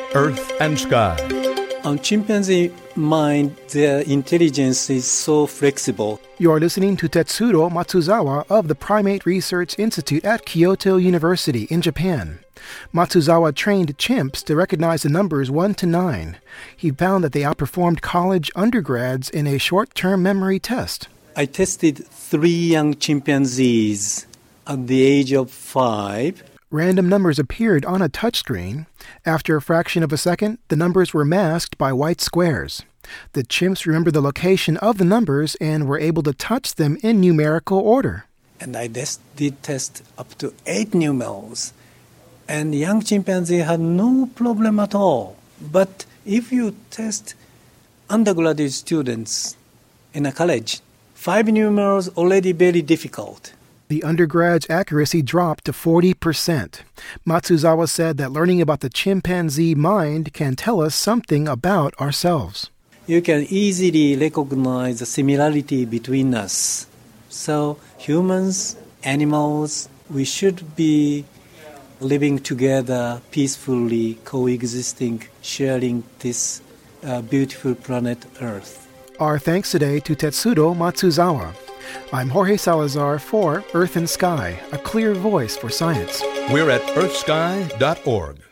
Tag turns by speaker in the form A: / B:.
A: Earth and Sky.
B: On chimpanzee mind, their intelligence is so flexible.
C: You are listening to Tetsuro Matsuzawa of the Primate Research Institute at Kyoto University in Japan. Matsuzawa trained chimps to recognize the numbers 1 to 9. He found that they outperformed college undergrads in a short-term memory test.
B: I tested 3 young chimpanzees at the age of 5.
C: Random numbers appeared on a touchscreen. After a fraction of a second, the numbers were masked by white squares. The chimps remembered the location of the numbers and were able to touch them in numerical order.
B: And I did test up to 8 numerals. And young chimpanzee had no problem at all. But if you test undergraduate students in a college, 5 numerals already very difficult.
C: The undergrad's accuracy dropped to 40%. Matsuzawa said that learning about the chimpanzee mind can tell us something about ourselves.
B: You can easily recognize the similarity between us. So humans, animals, we should be living together peacefully, coexisting, sharing this beautiful planet Earth.
C: Our thanks today to Tetsuro Matsuzawa. I'm Jorge Salazar for Earth and Sky, a clear voice for science.
A: We're at earthsky.org.